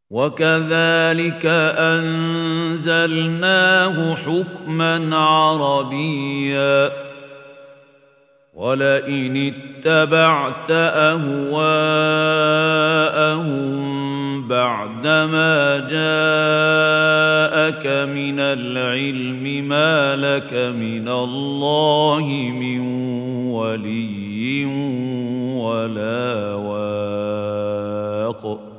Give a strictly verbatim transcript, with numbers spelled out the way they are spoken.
وكذلك أنزلناه حكما عربيا ولئن اتبعت أهواءهم بعدما جاءك من العلم ما لك من الله من ولي ولا واق